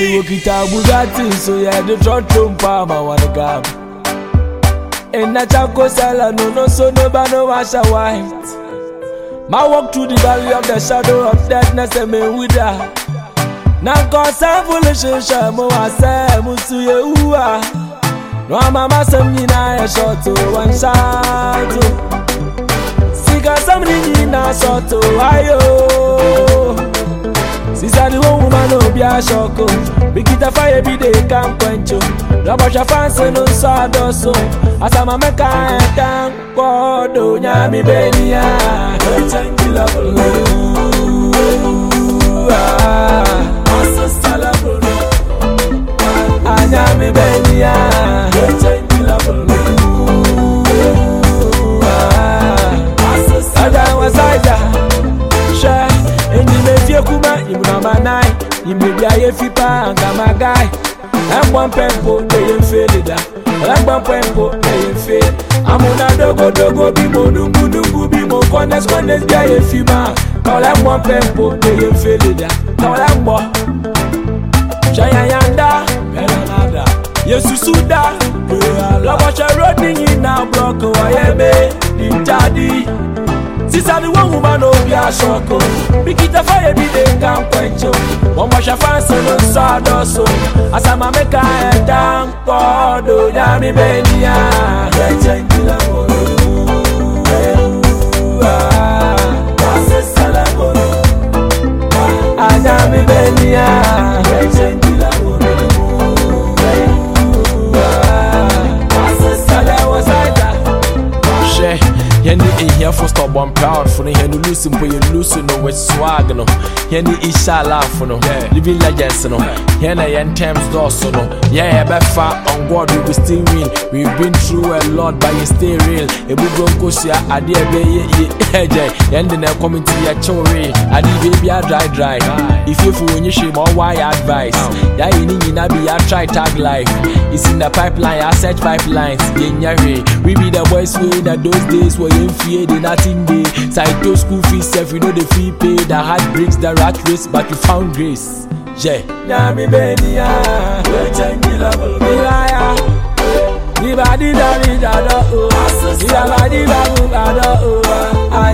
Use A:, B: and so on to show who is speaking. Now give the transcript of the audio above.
A: Me Wokita Bugatti, so yeah, the trotrum palma wanna gab. And na Chaco Sala, no, so no washa white. My walk through the valley of the shadow of deadness, and me with that. Now, cause I'm foolish, Shamo, I say, Musu, you are. No, mama, some in a short to one shot. Sika, somebody in a short to Ayo. Sister, the woman, no, be a shock. Big it a fire, be they can't quench you. Rabasha fancy, no sawdust. As I'm a mecha, I can't go, do Yami Benia. Anyami Benia. Ada wasaida. Sha, endi mefie kuma, imuna nai. Imebia ye fipa anga magai. One pempo, they failed that. One pempo, they failed. Amuna dogo bimo nungu bimo kones bia ye fima. Kala one pempo, they failed that. Kala mo. Shayanda, Belanada. Yesusuda. La washa roading in a block. Wayeme, Nintadi. Sister, the one woman of your shoko. Big it a fire, be they can't quench you. One wash a fancy, no sawdust. As I'm a mecha, I can't go, do Yami Benia. Anyami Benia. Yenny here for stop one proud for the Henny losing, but you losing no with swag no. Yenny isha laugh for no, living legends no. Yenny and Thames Dawson no. Yeah, Befa on God we will still win. We've been through a lot, but you stay real. A big Gonkosia, I dear baby, and then I come into your chore. I did baby, I dry. If you for when you shame or why advice. Yeah, you need to be a try tag life. It's in the pipeline, I set pipelines. We be the boys way that those days were in fear, they nothing day. Side school fees, if you know the fee pay, the heart breaks the rat race, but you found grace. Yeah. Yami Benia, Nibadi da oh, Nibadi da oh,